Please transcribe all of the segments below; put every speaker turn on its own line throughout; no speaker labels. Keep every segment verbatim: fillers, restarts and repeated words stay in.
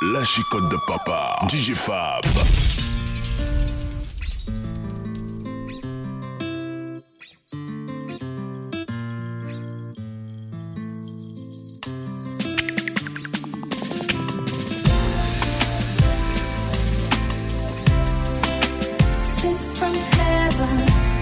La chicotte de papa, D J Fab.
Sent from heaven,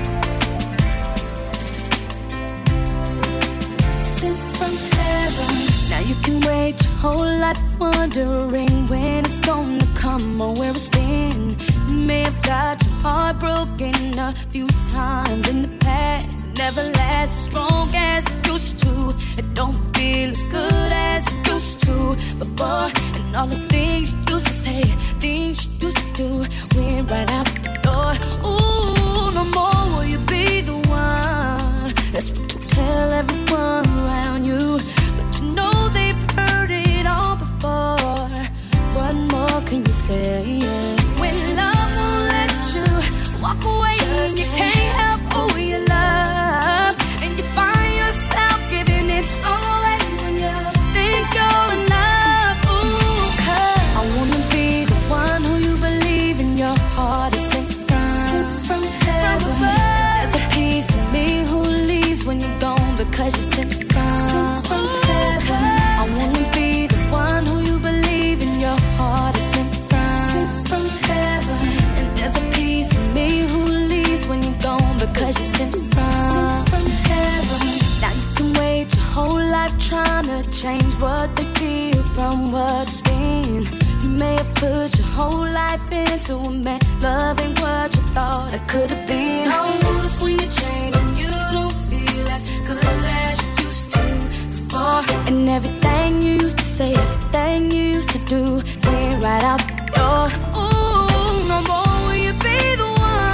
sent from heaven. Now you can wait your whole life wondering when it's gonna come or where it's been. You may have got your heart broken a few times in the past. It never lasts as strong as it used to. It don't feel as good as it used to before. And all the things you used to say, things you used to do, went right out the door. Ooh, no more will you be the one that's to tell everyone around you. But you know they've heard it all before. What more can you say? Yeah. When love won't let you walk away, just you can't help who you love, and you find yourself giving it all away when you think you're enough. Ooh, 'cause I wanna be the one who you believe in your heart is sent from, sent from heaven. There's a piece of me who leaves when you're gone because you're sent from, sent from heaven. I wanna be the one who you believe in your heart is sent from, sent from heaven. And there's a piece of me who leaves when you're gone because you're sent from, sent from heaven. Now you can wait your whole life trying to change what they feel from what's been. You may have put your whole life into a man, loving what you thought it could have been. I notice when you change and you don't feel as good as you used to before. And everything you used to say, everything you used to do, went right out the door. Ooh, no more will you be the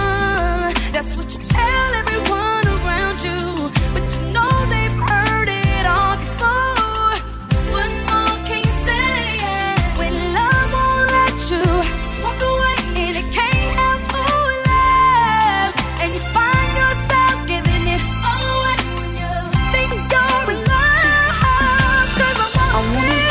one. That's what you tell everyone around you. But you know they've heard it all before. What more can you say? Yeah. When love won't let you walk away and it can't help who it loves, and you find yourself giving it all away when you think you're in love. 'Cause I wanna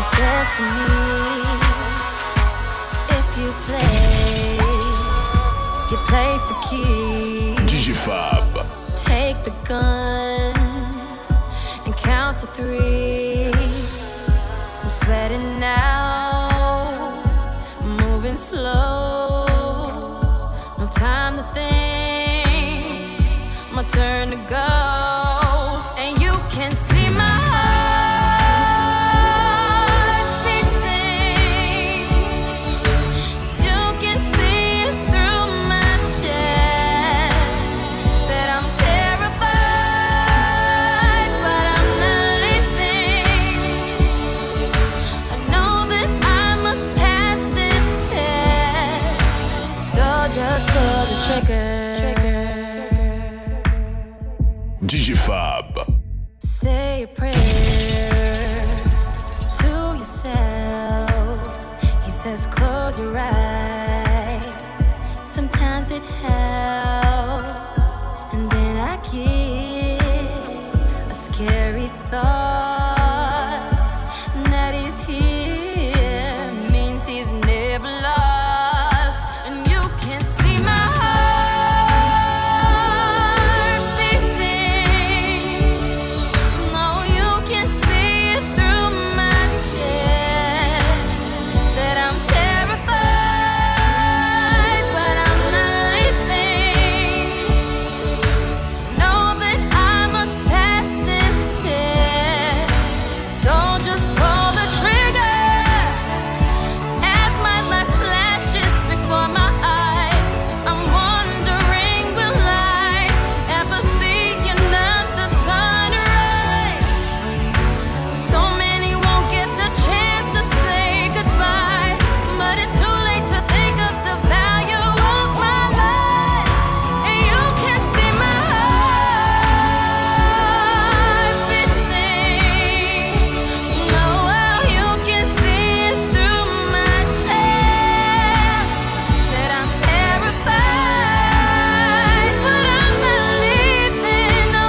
says to me, if you play, you play for keeps.
D J Fab.
Take the gun and count to three. I'm sweating now, moving slow. No time to think, my turn to go. And you can see my heart beating. You can see it through my chest. Said I'm terrified, but I'm not leaving. I know that I must pass this test, so just pull the trigger.
D J Fab.
Say a prayer to yourself. He says close your eyes. Sometimes it helps. And then I get a scary thought that he's here means he's never lost. And you can see my heart beating. No, you can see it through my chest. That I'm terrified, but I'm not leaving. Know that I must pass this test, so just pull the trigger. As my life flashes before my eyes, I'm wondering, will I ever see another sunrise? So many won't get the chance to say goodbye, but it's too late to think of the value of my life. And you can see my heart beating. No, well, you can see it through my chest. Said I'm terrified, but I'm not leaving. No,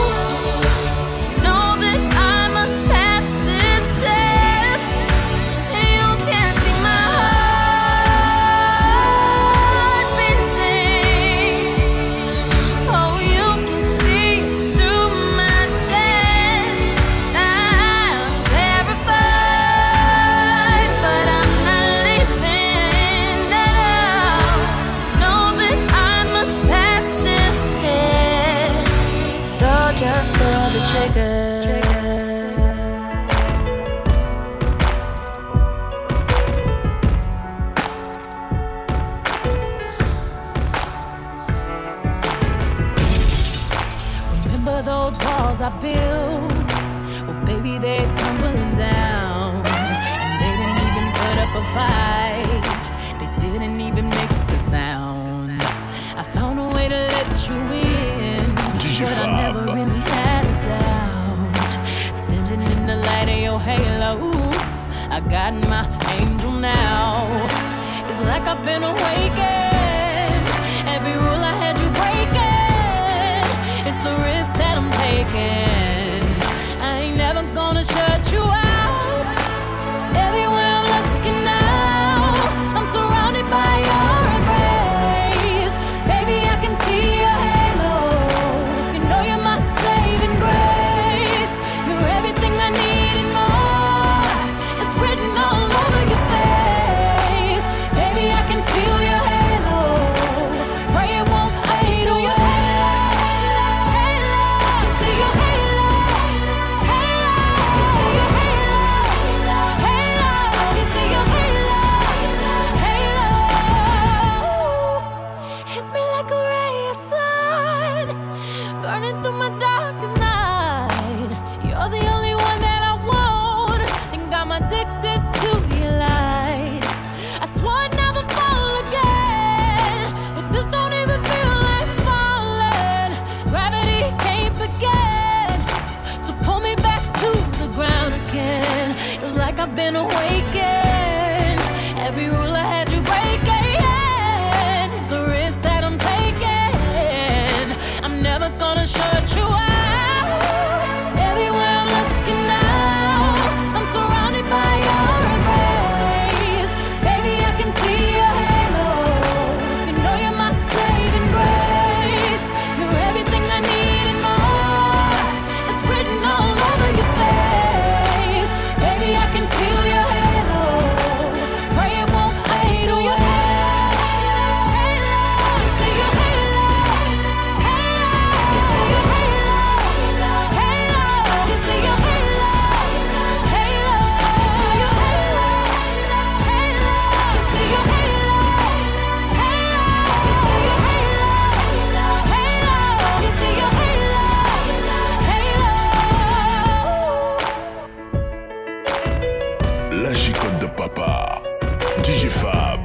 know that I must pass this test. And you can see my heart beating. Oh, you can see through my chest. I'm terrified, but I'm not leaving now. Know that I must pass this test, so just pull the trigger. Remember those walls I built? Well, baby, they're tumbling down. And they didn't even put up a fight. They didn't even make the sound. I found a way to let you in,
D J
but I never
Fab.
really had a doubt. Standing in the light of your halo, I got my angel now. It's like I've been awakened. Every rule I had you breaking. It's the risk that I'm taking. I ain't never gonna shut you out. Everywhere I'm looking now, I'm surrounded by your embrace. Baby, I can see your halo. You know you're my saving grace. You're everything I need and more. It's written all over your face. Baby, I can feel your halo. Pray it won't fade. Oh, your halo, halo, halo. See your halo, halo. See your halo, halo. You see your halo, halo. Hit me like a ray of sun, burning through my darkest night. You're the only one that I want. Think I'm addicted to your light. I swore I'd never fall again, but this don't even feel like falling. Gravity can't begin to pull me back to the ground again. It's like I've been awakened. Every rule I had you breaking. The risk that I'm taking, I'm never gonna shut you out. Everywhere I'm looking now, I'm surrounded by you.
La gicotte de papa, D J Fab.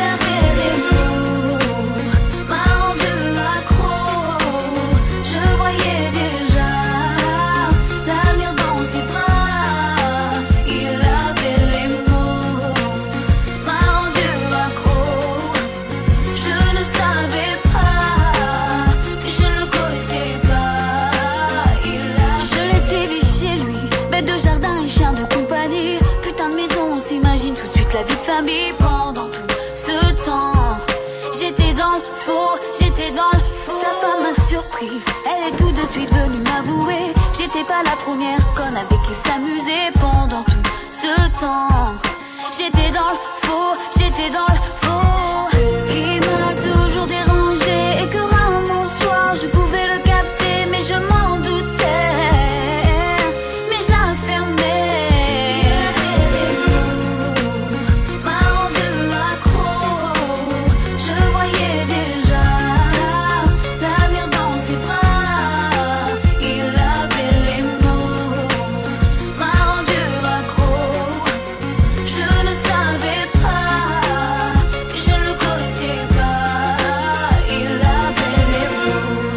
Je voyais amis pendant tout ce temps. J'étais dans le faux, j'étais dans le faux. Sa femme m'a surprise, elle est tout de suite venue m'avouer. J'étais pas la première conne avec qui s'amusait pendant tout ce temps. J'étais dans le faux, j'étais dans le faux. Ce qui m'a toujours dérangé et que rarement le soir je pouvais le capter, mais je m'en doutais, mais je la fermais. Les mots m'a rendu accro. Je voyais déjà l'avenir dans ses bras. Il avait les mots m'a rendu accro. Je ne savais pas, je ne le connaissais pas. Il avait les mots.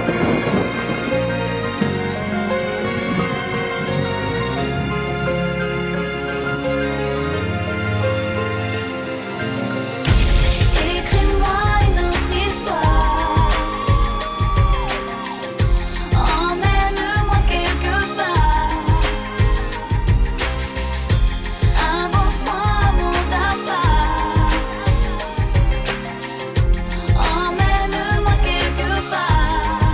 Écris-moi une autre histoire. Emmène-moi quelque part. Invente-moi un monde à part. Emmène-moi quelque part.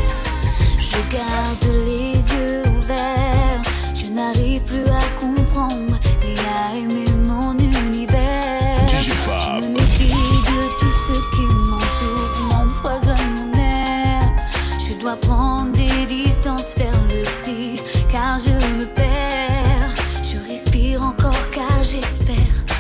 Je garde les yeux ouverts. Je n'arrive plus à comprendre ni à aimer mon univers.
D J
Je
Fab.
me méfie de tout ce qui m'entoure, m'empoisonne mon air. Je dois prendre des distances, faire le tri, car je me perds. Je respire encore car j'espère.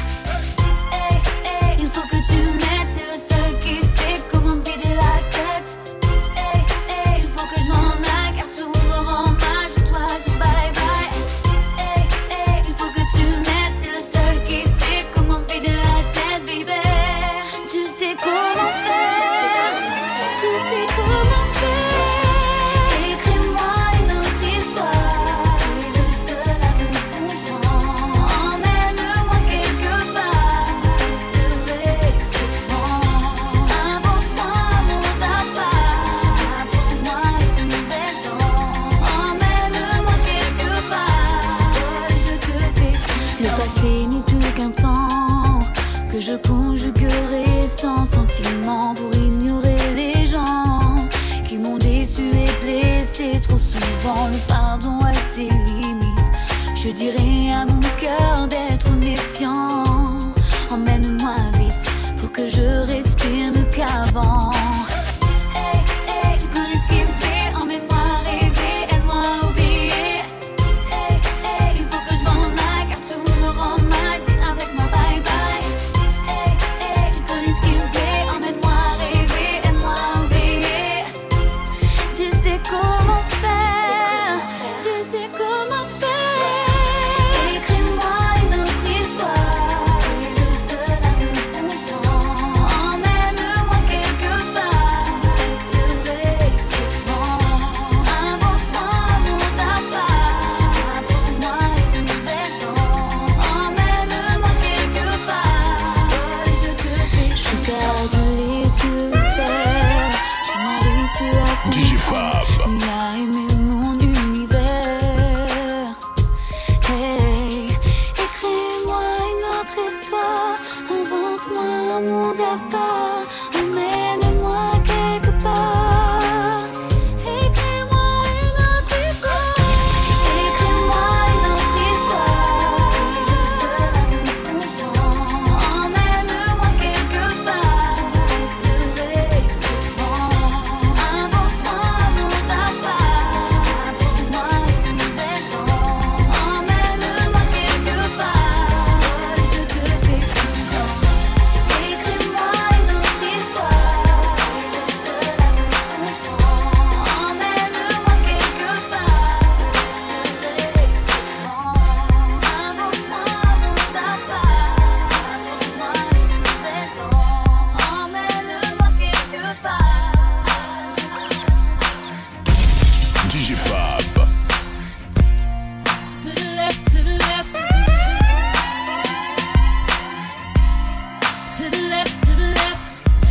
Hey, hey, il faut que tu m'aides, t'es le seul qui sait comment me vider la tête. Hey, hey, il faut que je m'en aille car tout me rend mal, je dois dire bye bye. Hey, hey, il faut que tu m'aides, t'es le seul qui sait comment me vider la tête, baby. Tu sais comment faire, tu sais comment faire. Écris-moi une autre histoire, tu es le seul à me comprendre. Emmène-moi quelque part, je te laisserai sûrement. Invente-moi un monde à part, apprends-moi une nouvelle danse. Emmène-moi quelque part, oh, je te fais confiance. Le passé n'est plus qu'un temps que je conjuguerai sans sentiment pour ignorer les gens qui m'ont déçu et blessé trop souvent. Le pardon a ses limites. Je dirais à mon cœur d'être méfiant. Emmène-moi vite pour que je respire mieux qu'avant. Hey, hey, tu connais ce qui me fait. Emmène-moi rêver, aide-moi à oublier. Hey, hey, il faut que je m'en aille car tout me rend mal. Dis avec moi bye bye. Hey, hey, tu connais ce qui me fait. Emmène-moi rêver, aide-moi à oublier. Tu sais comment faire, tu sais comment faire. Écris-moi une autre histoire, tu es le seul à me comprendre. Emmène-moi quelque part, je te laisserai sûrement. Invente-moi un monde à part, apprends-moi une nouvelle danse. Emmène-moi quelque part, oh, je te fais confiance. Je garde les yeux ouverts, je n'arrive plus à
D J Fab.
ni à aimer mon univers. Hey, écris-moi une autre histoire, invente-moi un monde à part, emmène-moi quelque part. Écris-moi une autre histoire, écris-moi une autre histoire. Tu es le seul à me comprendre. Emmène-moi quelque part, je te laisserai sûrement. Invente-moi un monde à part, apprends-moi une nouvelle danse. Emmène-moi quelque part, oh, je te fais confiance. Écris-moi une autre histoire, tu es le seul à me comprendre. Emmène-moi quelque part, je te laisserai sûrement. Invente-moi un monde à part, apprends-moi une nouvelle danse. Emmène-moi quelque part.
D J Fab.
To the left, to the left. To the left, to the left.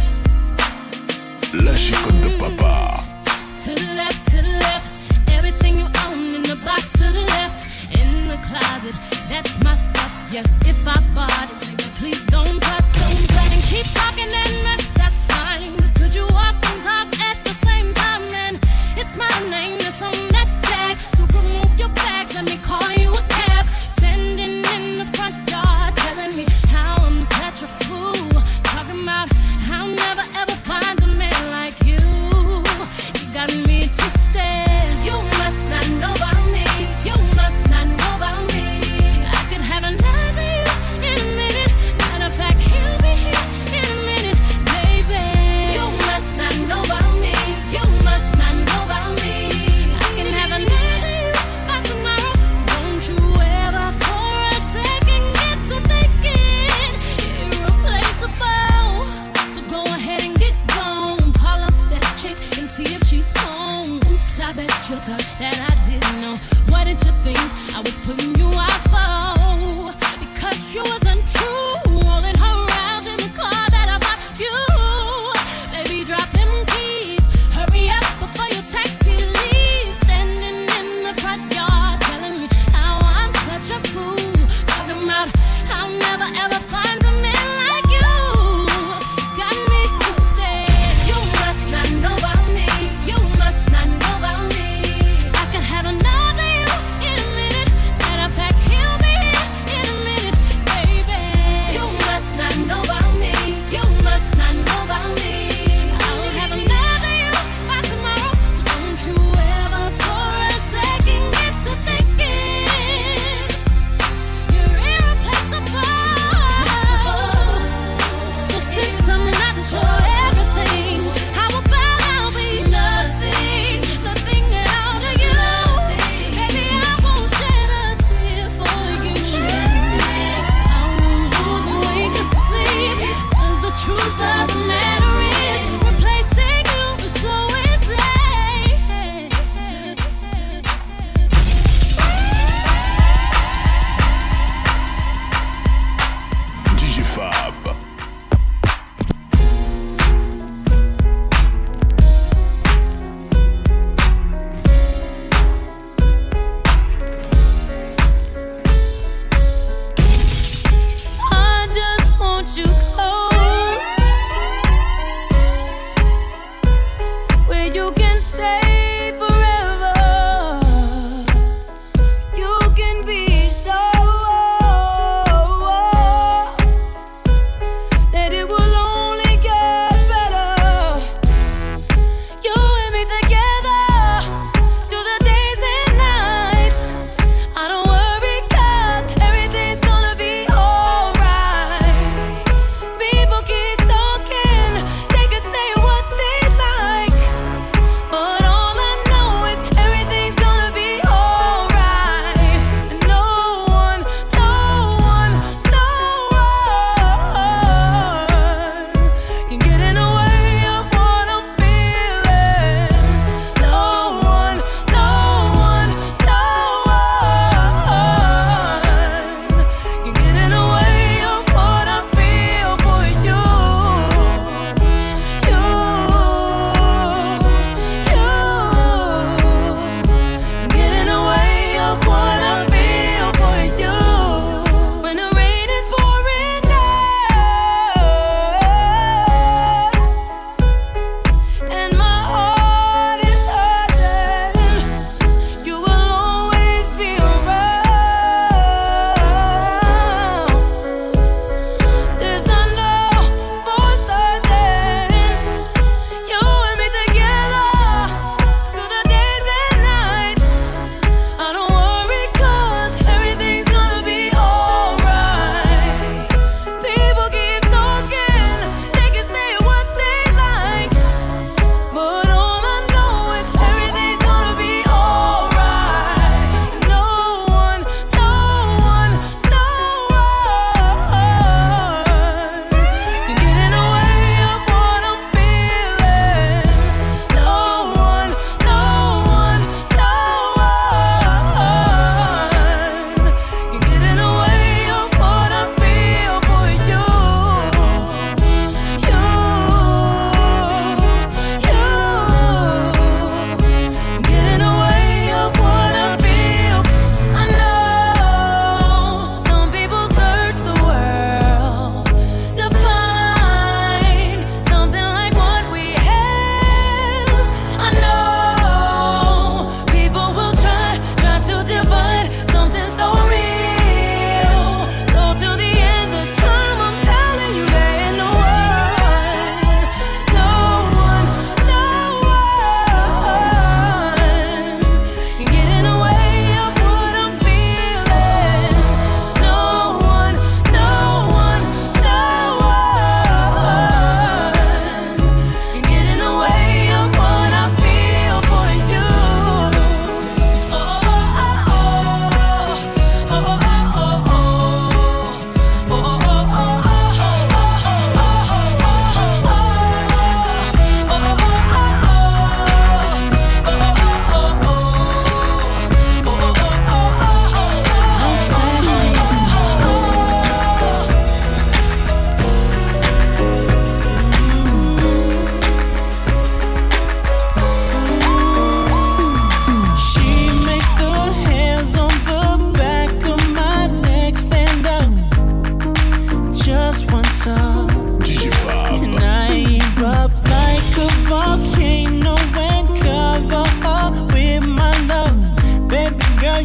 La chicotte de papa.
To the left, to the left. Everything you own in the box to the left. In the closet, that's my stuff. Yes, if I bought it, Please don't talk, don't talk, and keep talking, and that's, that's fine. But could you walk and talk at the same time? And it's my name that's on that tag. So remove your bags, let me call you a cab. Standing in the front yard, telling me how I'm such a fool. Talking about how I'll never ever find a man like you. You got me twisted. You must not know about me. You must not know about me. I could have another you in a minute. Matter of fact, here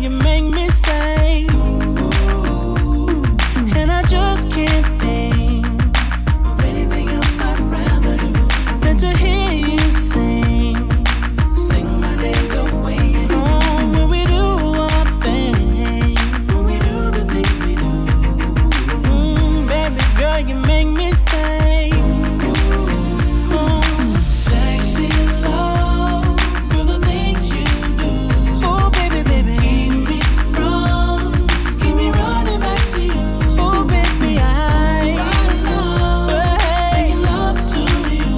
you make me say, and I just can't think of anything else I'd rather do than to hear you sing, sing my name the way you do. Oh, when we do our thing, when we do the things we do. Mm, baby girl, you make me say, oh, sexy love, girl, the things you do. Oh, baby, baby, keep me strong, keep me running back to you. Oh, baby, I love, making love to you.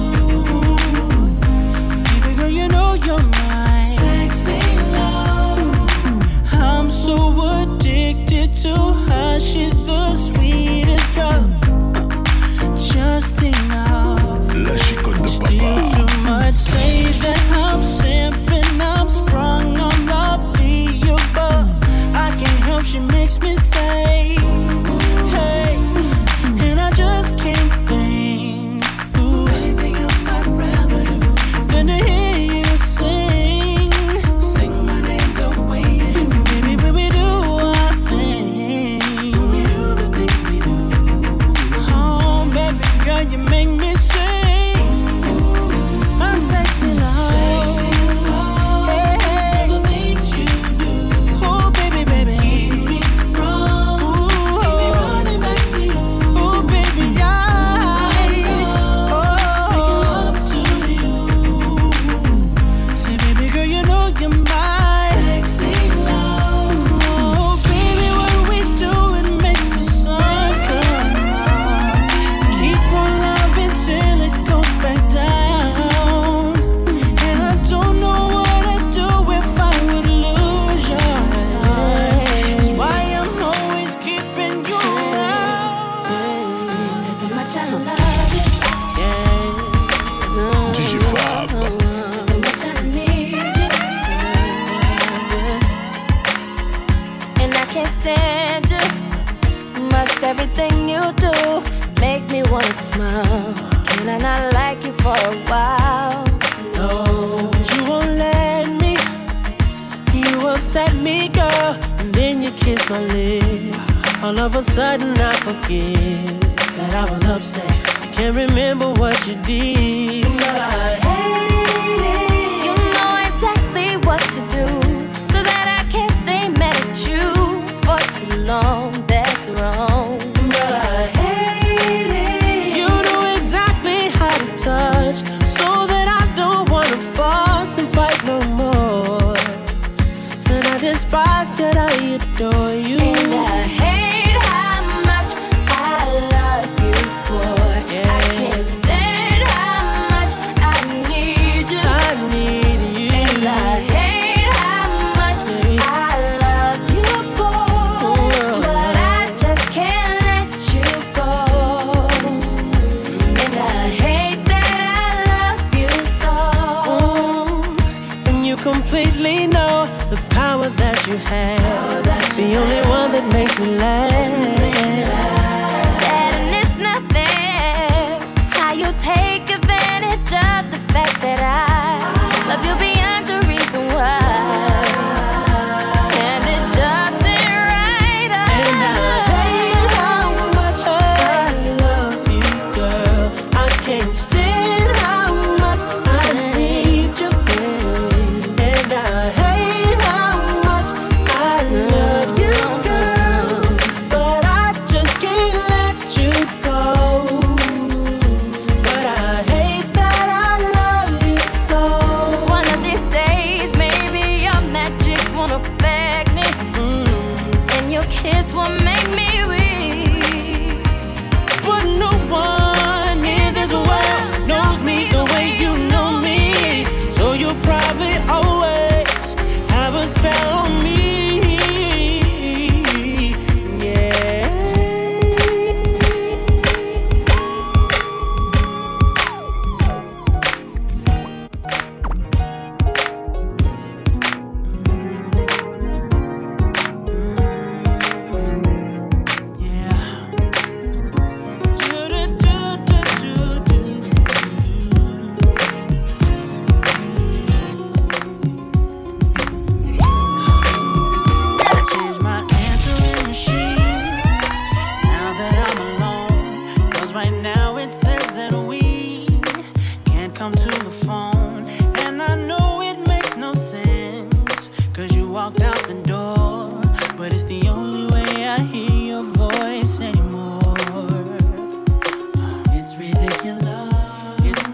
Baby girl, you know you're mine. Sexy love, I'm so addicted to her. She's the sweetest drug. Just enough.
La chicotte de
Still
papa.
too much. Say that I'm simping, I'm sprung on the beat above. I can't help, she makes me say, hey, and I just can't think ooh, anything else I'd rather do than to hear you sing, sing my name the way you do. Baby, when we do our thing, when we do the things we do. Oh, baby girl, you make me sing, my sexy love. Hey, hey. The things you do. Oh, baby, baby, keep me strong. Ooh, keep me running back to you. Oh, baby, I making love to you. Say, baby girl, you know you're my sexy love. Oh, baby, what we do, it makes the sun come out. Keep on loving till it goes back down. And I don't know what I'd do if I would lose your touch. That's why I'm always keeping you around.
There's so much I love you.
D J Fab.
There's so much I need you. And I can't stand you. Must everything you do make me wanna smile. Can I not like you for a while?
No, but you won't let me. You upset me, girl, and then you kiss my lips. All of a sudden I forget that I was upset. I can't remember what you did, but I hate it.
You know exactly what to do so that I can't stay mad at you for too long. That's wrong.
But I hate it. You know exactly how to touch so that I don't wanna fuss and fight no more. Said I despise yet I adore you.
And I hate how much I love you, boy. I can't stand how much I need you.
I need you.
And I hate how much I love you, boy. But I just can't let you go. And I hate that I love you so.
Mm, and you completely know the power that you have. The only one that makes me laugh.
Sad and it's not fair how you take advantage of the fact that I love you beyond the reason why. And it just ain't right.
And I hate how much I love you, girl. I can't stand how much I need you. And I hate how much I love you, girl. But I just can't let you go. But I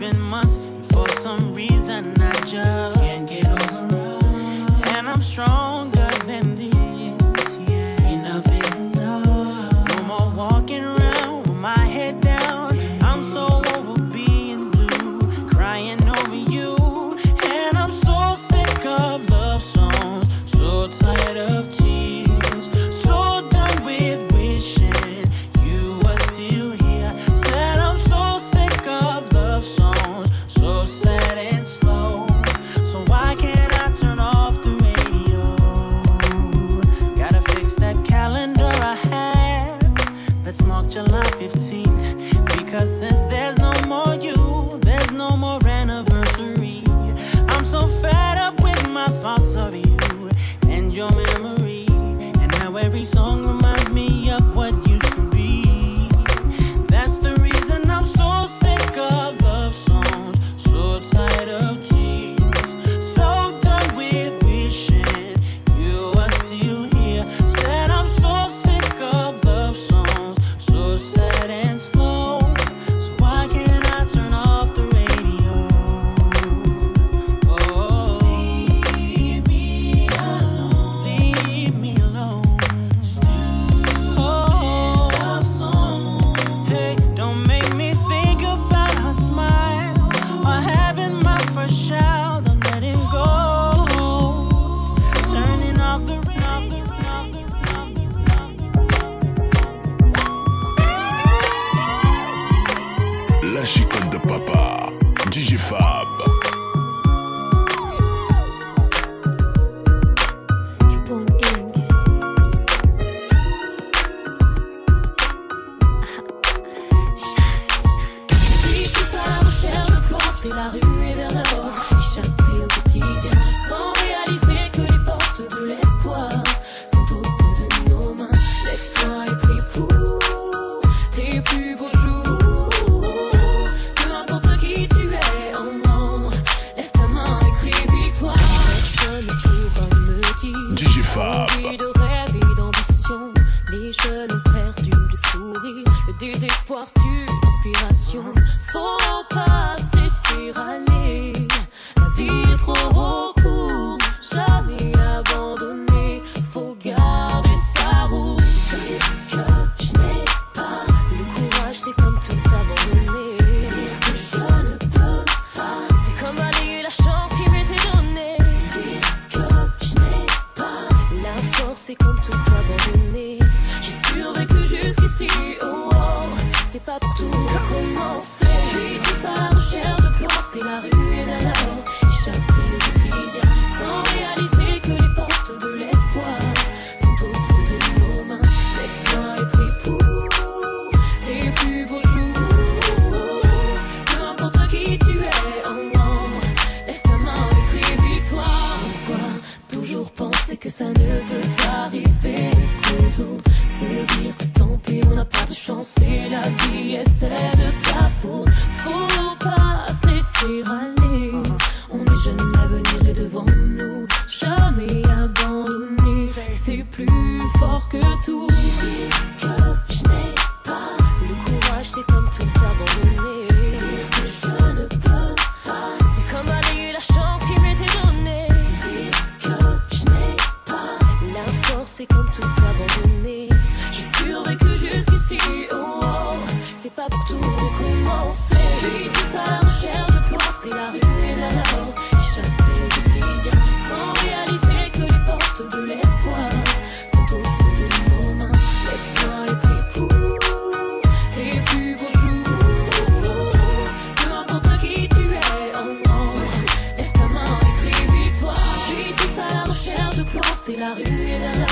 been months, and for some reason I just can't get over. And I'm stronger than this, yeah. Enough is enough. No more walking around with my head down. I'm so over being blue, crying over you. And I'm so sick of love songs, so tired of tears, so done with wishing you were still here. Said I'm so sick of love songs, so sad and slow. So why can't I turn off the radio? Gotta fix that calendar I have that's marked July fifteenth. Because since there's no more you, there's no more anniversary. I'm so fed up with my thoughts of you and your memory, and how every song reminds me of what used to be. That's the reason I'm so sick of love songs, so tired of tears, so done with wishing you were still here. Said I'm so sick of love songs, so sad and slow. So why can't I turn off the radio? Oh, leave me alone, leave me alone. Oh, love song. Hey, don't make me think about her smile or having my first child. I'm letting go, turning off the radio.
La chicotte de papa, D J Fab.
Capone Inc. Puis tous à la recherche de gloire, c'est la rue et vers l'or, échappé au quotidien, sans réaliser que les portes de l'espoir sont au bout de nos mains. Lève-toi et prie pour tes plus beaux jours. Peu importe qui tu es en moi, lève ta main et crie victoire. Personne ne pourra me dire
D J Fab.
envie de rêve et d'ambition. Les jeunes ont perdu le sourire, le désespoir tue l'inspiration. Faut pas se laisser aller, la vie est trop courte, jamais abandonner. Faut garder sa route. Dire que je n'ai pas le courage, c'est comme tout abandonner. Dire que je ne peux pas, c'est comme balayer la chance qui m'était donnée. Dire que je n'ai pas la force, c'est comme tout abandonner. J'ai survécu jusqu'ici, oh, oh. C'est pas pour tout recommencer. Puis tous à la recherche de gloire, c'est la rue et l'alors, échapper au quotidien, sans réaliser que les portes de l'espoir sont au bout de nos mains. Lève-toi et prie pour tes plus beaux jours. Peu importe qui tu es en moi, lève ta main et crie victoire. Pourquoi toujours penser que ça ne peut t'arriver? Les autres se dire que tant pis, on n'a pas de chance, c'est la vie et c'est de sa faute. Faut pas se laisser aller, on est jeune, l'avenir est devant nous. Jamais abandonner, c'est plus fort que tout. Dire que je n'ai pas le courage, c'est comme tout abandonner. Dire que je ne peux pas, c'est comme balayer la chance qui m'était donnée. Dire que je n'ai pas la force, c'est comme tout abandonner. J'ai survécu jusqu'ici, oh, oh. C'est pas pour tout recommencer. Puis tous à la recherche de gloire, c'est la rue et l'alors, échapper au quotidien, sans réaliser que les portes de l'espoir sont au bout de nos mains. Lève-toi et prie pour tes plus beaux jours. Peu importe qui tu es en moi, lève ta main et crie victoire. Puis tous à la recherche de gloire, c'est la rue et l'alors,